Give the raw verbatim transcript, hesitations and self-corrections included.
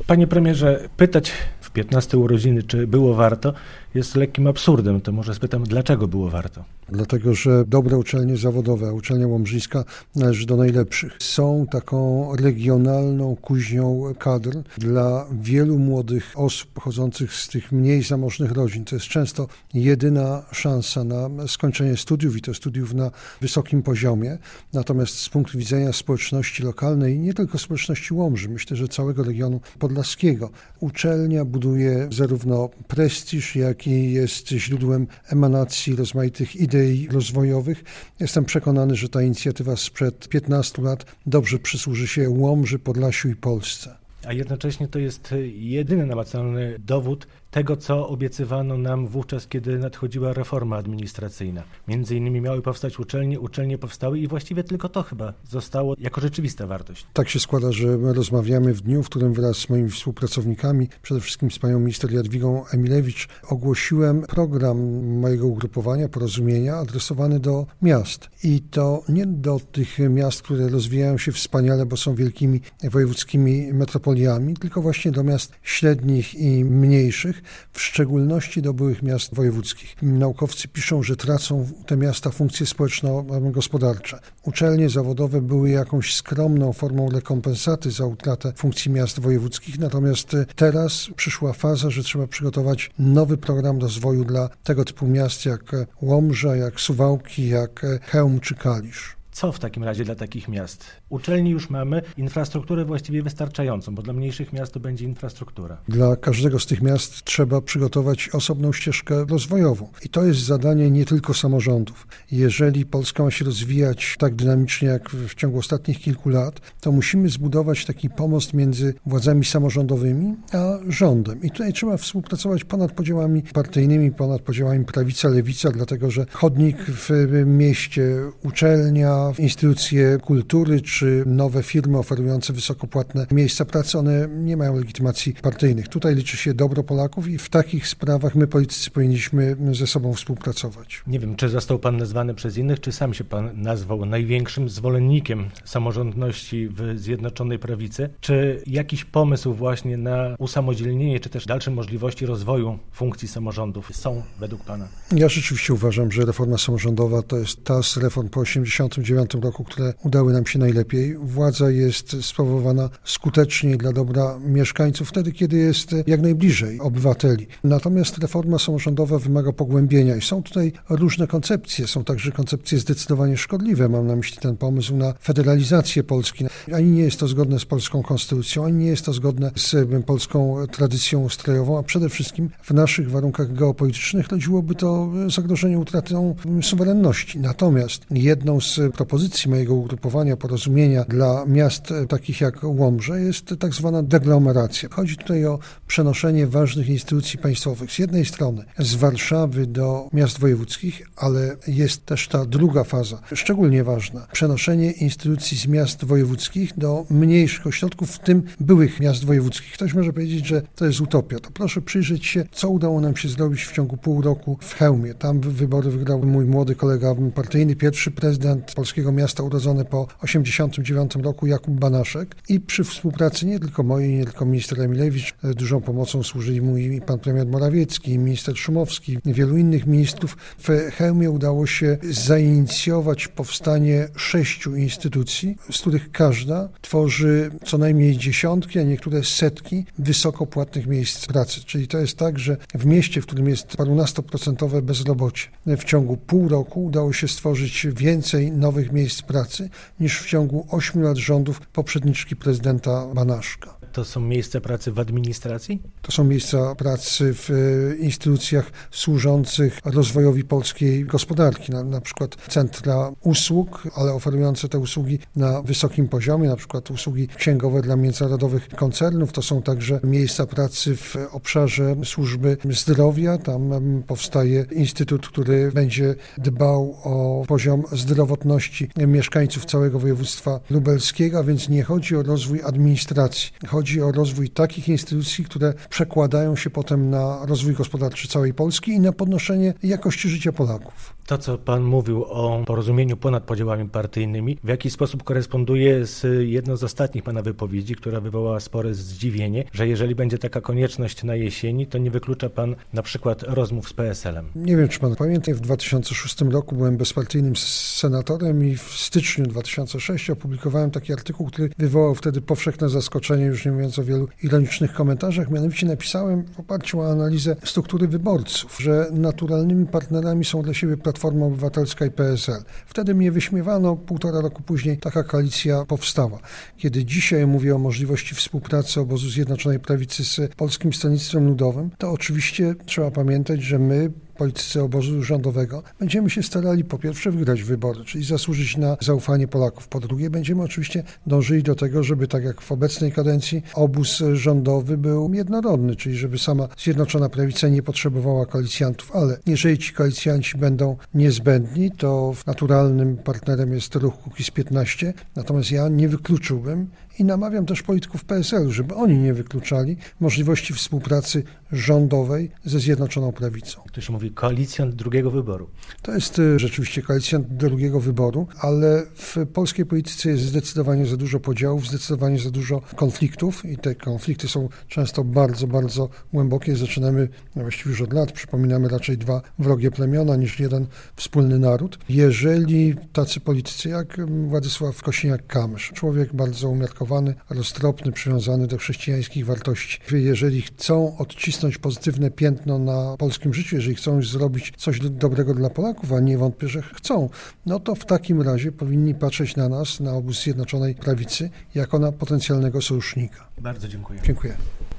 Panie premierze, pytać w piętnaste urodziny, czy było warto, jest lekkim absurdem. To może spytam, dlaczego było warto? Dlatego, że dobre uczelnie zawodowe, a uczelnia łomżyńska należy do najlepszych, są taką regionalną kuźnią kadr dla wielu młodych osób pochodzących z tych mniej zamożnych rodzin. To jest często jedyna szansa na skończenie studiów i to studiów na wysokim poziomie. Natomiast z punktu widzenia społeczności lokalnej, nie tylko społeczności Łomży, myślę, że całego regionu podlaskiego, uczelnia buduje zarówno prestiż, jak i jest źródłem emanacji rozmaitych idei rozwojowych. Jestem przekonany, że ta inicjatywa sprzed piętnastu lat dobrze przysłuży się Łomży, Podlasiu i Polsce. A jednocześnie to jest jedyny namacalny dowód tego, co obiecywano nam wówczas, kiedy nadchodziła reforma administracyjna. Między innymi miały powstać uczelnie, uczelnie powstały i właściwie tylko to chyba zostało jako rzeczywista wartość. Tak się składa, że my rozmawiamy w dniu, w którym wraz z moimi współpracownikami, przede wszystkim z panią minister Jadwigą Emilewicz, ogłosiłem program mojego ugrupowania, Porozumienia, adresowany do miast. I to nie do tych miast, które rozwijają się wspaniale, bo są wielkimi wojewódzkimi metropoliami, tylko właśnie do miast średnich i mniejszych, w szczególności do byłych miast wojewódzkich. Naukowcy piszą, że tracą te miasta funkcje społeczno-gospodarcze. Uczelnie zawodowe były jakąś skromną formą rekompensaty za utratę funkcji miast wojewódzkich, natomiast teraz przyszła faza, że trzeba przygotować nowy program rozwoju dla tego typu miast jak Łomża, jak Suwałki, jak Chełm czy Kalisz. Co w takim razie dla takich miast? Uczelni już mamy, infrastrukturę właściwie wystarczającą, bo dla mniejszych miast to będzie infrastruktura. Dla każdego z tych miast trzeba przygotować osobną ścieżkę rozwojową. I to jest zadanie nie tylko samorządów. Jeżeli Polska ma się rozwijać tak dynamicznie jak w ciągu ostatnich kilku lat, to musimy zbudować taki pomost między władzami samorządowymi a rządem. I tutaj trzeba współpracować ponad podziałami partyjnymi, ponad podziałami prawica-lewica, dlatego że chodnik w mieście, uczelnia, instytucje kultury czy nowe firmy oferujące wysokopłatne miejsca pracy, one nie mają legitymacji partyjnych. Tutaj liczy się dobro Polaków i w takich sprawach my politycy powinniśmy ze sobą współpracować. Nie wiem, czy został pan nazwany przez innych, czy sam się pan nazwał największym zwolennikiem samorządności w Zjednoczonej Prawicy? Czy jakiś pomysł właśnie na usamodzielnienie, czy też dalsze możliwości rozwoju funkcji samorządów są według pana? Ja rzeczywiście uważam, że reforma samorządowa to jest ta z reform po osiemdziesiątym dziewiątym roku, które udały nam się najlepiej. Władza jest sprawowana skutecznie dla dobra mieszkańców wtedy, kiedy jest jak najbliżej obywateli. Natomiast reforma samorządowa wymaga pogłębienia i są tutaj różne koncepcje. Są także koncepcje zdecydowanie szkodliwe. Mam na myśli ten pomysł na federalizację Polski. Ani nie jest to zgodne z polską konstytucją, ani nie jest to zgodne z polską tradycją ustrojową, a przede wszystkim w naszych warunkach geopolitycznych rodziłoby to zagrożenie utratą suwerenności. Natomiast jedną z propozycji mojego ugrupowania Porozumienia dla miast takich jak Łomża jest tak zwana deglomeracja. Chodzi tutaj o przenoszenie ważnych instytucji państwowych z jednej strony z Warszawy do miast wojewódzkich, ale jest też ta druga faza, szczególnie ważna. Przenoszenie instytucji z miast wojewódzkich do mniejszych ośrodków, w tym byłych miast wojewódzkich. Ktoś może powiedzieć, że to jest utopia. To proszę przyjrzeć się, co udało nam się zrobić w ciągu pół roku w Chełmie. Tam wybory wygrał mój młody kolega partyjny, pierwszy prezydent polskiego miasta urodzony po osiemdziesiątym dziewiątym roku, Jakub Banaszek. I przy współpracy nie tylko mojej, nie tylko minister Emilewicz, dużą pomocą służyli mu i pan premier Morawiecki, i minister Szumowski, i wielu innych ministrów. W Chełmie udało się zainicjować powstanie sześciu instytucji, z których każda tworzy co najmniej dziesiątki, a niektóre setki wysokopłatnych miejsc pracy. Czyli to jest tak, że w mieście, w którym jest parunastoprocentowe bezrobocie, w ciągu pół roku udało się stworzyć więcej nowych miejsc pracy niż w ciągu ośmiu lat rządów poprzedniczki prezydenta Banaszka. To są miejsca pracy w administracji? To są miejsca pracy w instytucjach służących rozwojowi polskiej gospodarki, na, na przykład centra usług, ale oferujące te usługi na wysokim poziomie, na przykład usługi księgowe dla międzynarodowych koncernów. To są także miejsca pracy w obszarze służby zdrowia. Tam powstaje instytut, który będzie dbał o poziom zdrowotności mieszkańców całego województwa Księstwa Lubelskiego, a więc nie chodzi o rozwój administracji. Chodzi o rozwój takich instytucji, które przekładają się potem na rozwój gospodarczy całej Polski i na podnoszenie jakości życia Polaków. To, co pan mówił o porozumieniu ponad podziałami partyjnymi, w jaki sposób koresponduje z jedną z ostatnich pana wypowiedzi, która wywołała spore zdziwienie, że jeżeli będzie taka konieczność na jesieni, to nie wyklucza pan na przykład rozmów z P S L-em. Nie wiem, czy pan pamięta, w dwa tysiące szóstym roku byłem bezpartyjnym senatorem i w styczniu dwa tysiące szóstego opublikowałem taki artykuł, który wywołał wtedy powszechne zaskoczenie, już nie mówiąc o wielu ironicznych komentarzach. Mianowicie napisałem w oparciu o analizę struktury wyborców, że naturalnymi partnerami są dla siebie Platforma Obywatelska i P S L. Wtedy mnie wyśmiewano, półtora roku później taka koalicja powstała. Kiedy dzisiaj mówię o możliwości współpracy obozu Zjednoczonej Prawicy z Polskim Stronnictwem Ludowym, to oczywiście trzeba pamiętać, że my, politycy obozu rządowego, będziemy się starali po pierwsze wygrać wybory, czyli zasłużyć na zaufanie Polaków. Po drugie, będziemy oczywiście dążyli do tego, żeby tak jak w obecnej kadencji obóz rządowy był jednorodny, czyli żeby sama Zjednoczona Prawica nie potrzebowała koalicjantów, ale jeżeli ci koalicjanci będą niezbędni, to naturalnym partnerem jest ruch Kukiz piętnaście, natomiast ja nie wykluczyłbym i namawiam też polityków P S L-u, żeby oni nie wykluczali możliwości współpracy rządowej ze Zjednoczoną Prawicą. To się mówi koalicjant drugiego wyboru. To jest rzeczywiście koalicjant drugiego wyboru, ale w polskiej polityce jest zdecydowanie za dużo podziałów, zdecydowanie za dużo konfliktów i te konflikty są często bardzo, bardzo głębokie. Zaczynamy właściwie już od lat, przypominamy raczej dwa wrogie plemiona niż jeden wspólny naród. Jeżeli tacy politycy jak Władysław Kosiniak-Kamysz, człowiek bardzo umiarkowany, roztropny, przywiązany do chrześcijańskich wartości, jeżeli chcą odcisnąć pozytywne piętno na polskim życiu, jeżeli chcą już zrobić coś dobrego dla Polaków, a nie wątpię, że chcą, no to w takim razie powinni patrzeć na nas, na obóz Zjednoczonej Prawicy, jako na potencjalnego sojusznika. Bardzo dziękuję. Dziękuję.